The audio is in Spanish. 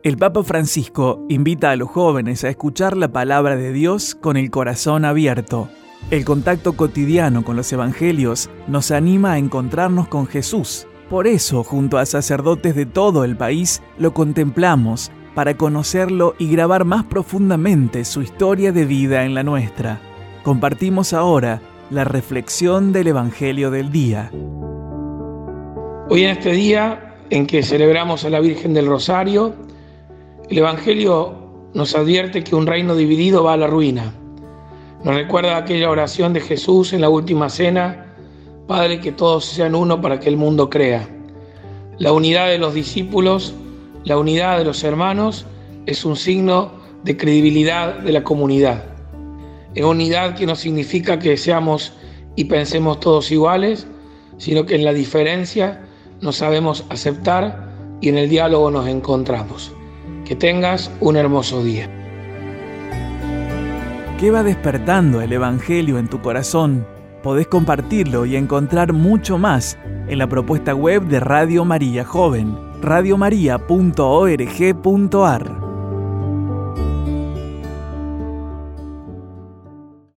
El Papa Francisco invita a los jóvenes a escuchar la palabra de Dios con el corazón abierto. El contacto cotidiano con los evangelios nos anima a encontrarnos con Jesús. Por eso, junto a sacerdotes de todo el país, lo contemplamos para conocerlo y grabar más profundamente su historia de vida en la nuestra. Compartimos ahora la reflexión del Evangelio del día. Hoy en este día en que celebramos a la Virgen del Rosario, el Evangelio nos advierte que un reino dividido va a la ruina. Nos recuerda aquella oración de Jesús en la última cena: Padre, que todos sean uno para que el mundo crea. La unidad de los discípulos, la unidad de los hermanos, es un signo de credibilidad de la comunidad. Es unidad que no significa que seamos y pensemos todos iguales, sino que en la diferencia nos sabemos aceptar y en el diálogo nos encontramos. Que tengas un hermoso día. ¿Qué va despertando el Evangelio en tu corazón? Podés compartirlo y encontrar mucho más en la propuesta web de Radio María Joven, radiomaria.org.ar.